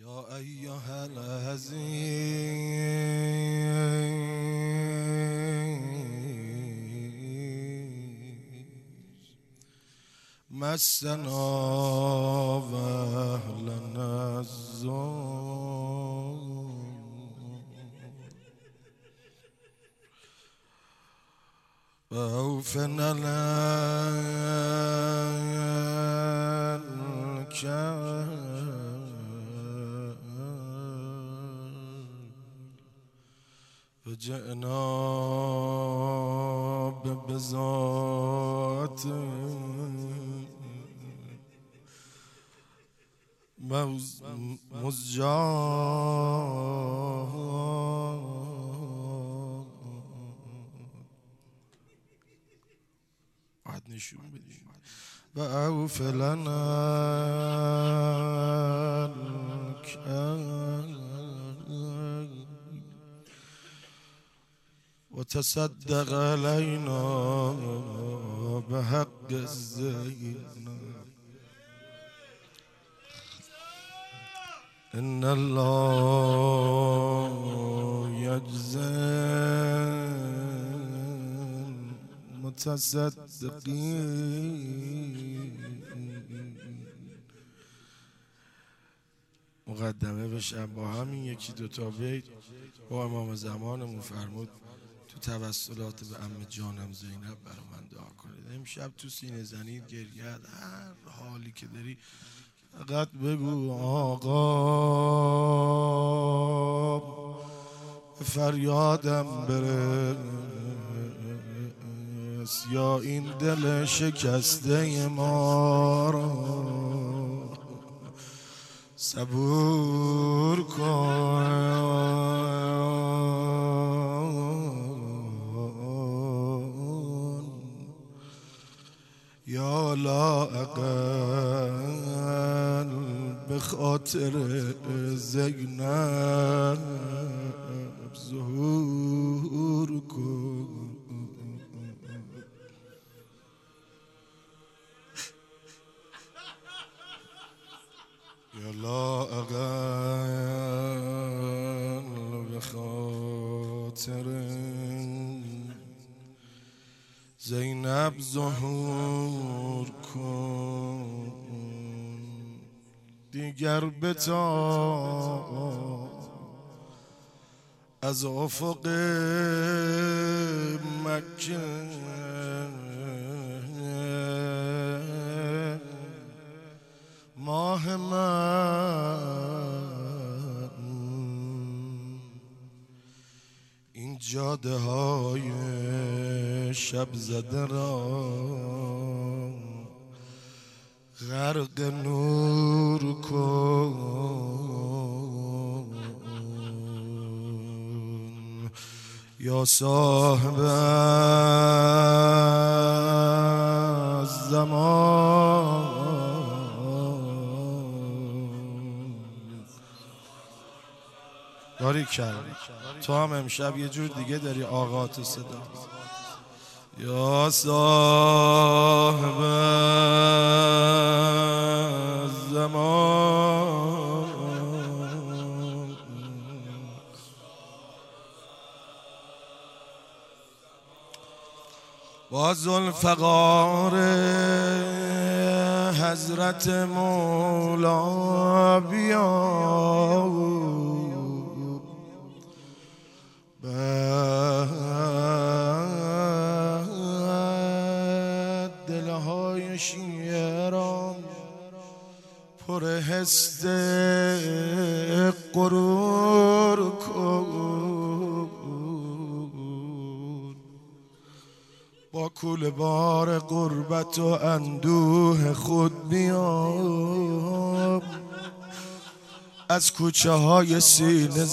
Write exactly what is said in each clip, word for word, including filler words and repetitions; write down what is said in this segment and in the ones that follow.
یا ایها العزیز مسنا و اهلنا الظلم و اوفنا وجئنا ببضاعة مزجاة بعد نشون بدیم و اوف لنا وتصدق علينا بحق الزينة إن الله يجزي المتصدقين. مقدمه بشم با همین یکی دوتا بیت با امام زمانمون فرمود تو توسلات به عمه جانم زینب برای من دعا کنید. امشب تو سینه زنید گریت هر حالی که داری فقط بگو آقا فریادم برس یا این دل شکسته ما را صبور کن یا لااقل به خاطر زینب ظهور کن. یا لااقل به خاطر زینب ظهور کن دیگر بتا از افق مکه ماه من این جاده های شب زده را غرق نور کن یا صاحب زمان داری کرد تو هم امشب یه جور دیگه داری آقا تو صدا یا صاحب زمان با ذوالفقار حضرت مولا بیا دلهای شیران پر حس غرور کن با کوله بار غربت و اندوه خود بیام از کوچه های سینه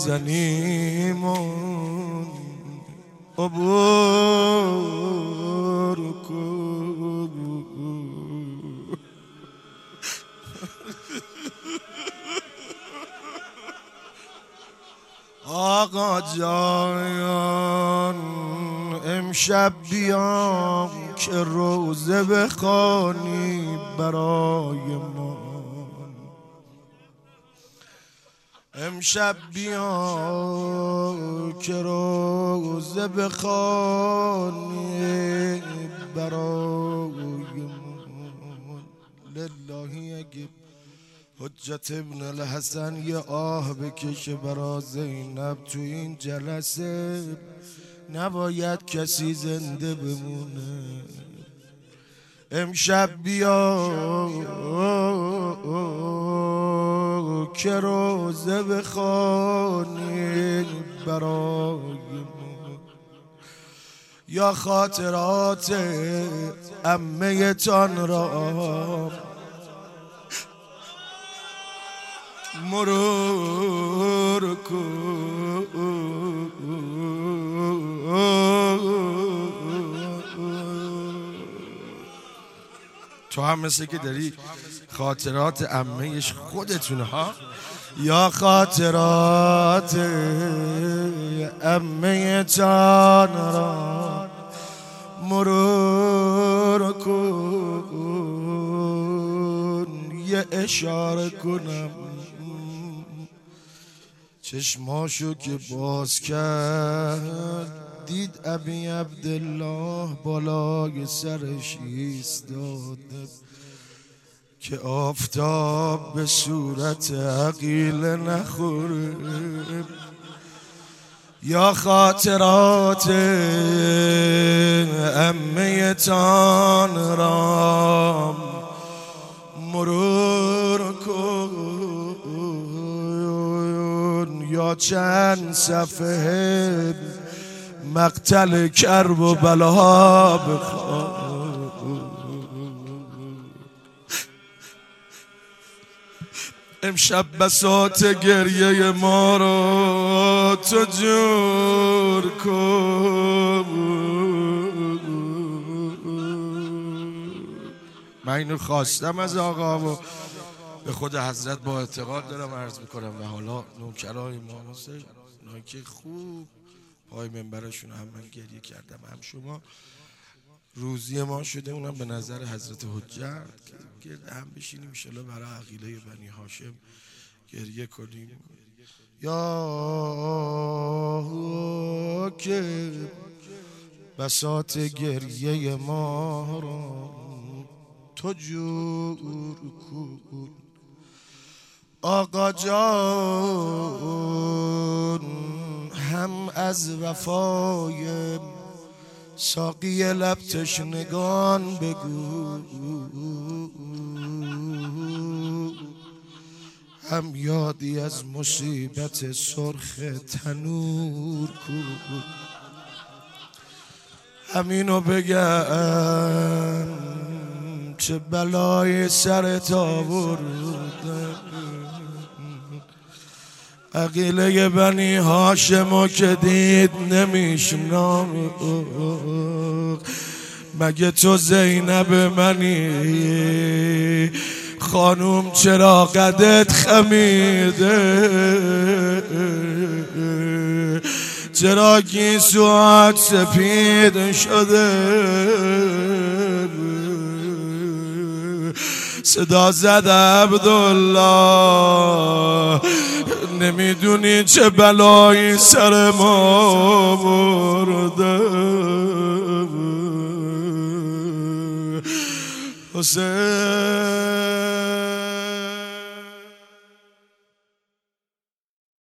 زنیمون عبور کن. آقا جان امشب بیام که روزه بخوانی برای ما امشب بیا که روزه بخوانی برای من لله. اگه حجت ابن الحسن یه آه بکشه برا زینب تو این جلسه، نباید کسی زنده بمونه. امشب بیا که روزه بخوانی برای من، یا خاطرات عمه تان را مرور کن. تو هم مثل که داری خاطرات عمهش خودتونه ها، یا خاطرات عمه تان را مرور کن. یه اشاره کنم چشماشو که باز کرد، دید ابی عبدالله بالای سرش ایستاده که آفتاب به صورت عقیل نخوره. یا خاطرات عمه تان را مرور کن، یا چند صفحه مقتل کرب و بلا بخوان. امشب بساط گریه ما رو تو جور کن. من اینو خواستم از آقا و به خود حضرت با اعتقاد دارم عرض میکنم و حالا نوکرای ما مثل اونایی که خوب پای منبرشون هم من گریه کردم، هم شما روزی ما شده، اونم به نظر حضرت حجت که گرد هم بشینیم انشالله برای عقیله بنی هاشم گریه کنیم. یا که بساط گریه ما را تو جور کن. آقا جان هم از وفای ساقی لب تشنگان بگو، هم یادی از مصیبت سرخ تنور کن. همینو بگم چه بلای سرت آورده، عقیله بنی هاشمو که دید نمیشناخت. مگه تو زینب منی؟ خانوم چرا قدت خمیده؟ چرا گیسوات سپید شده؟ صدا زد عبدالله نمیدونی چه بلایی سر ما برده. حسین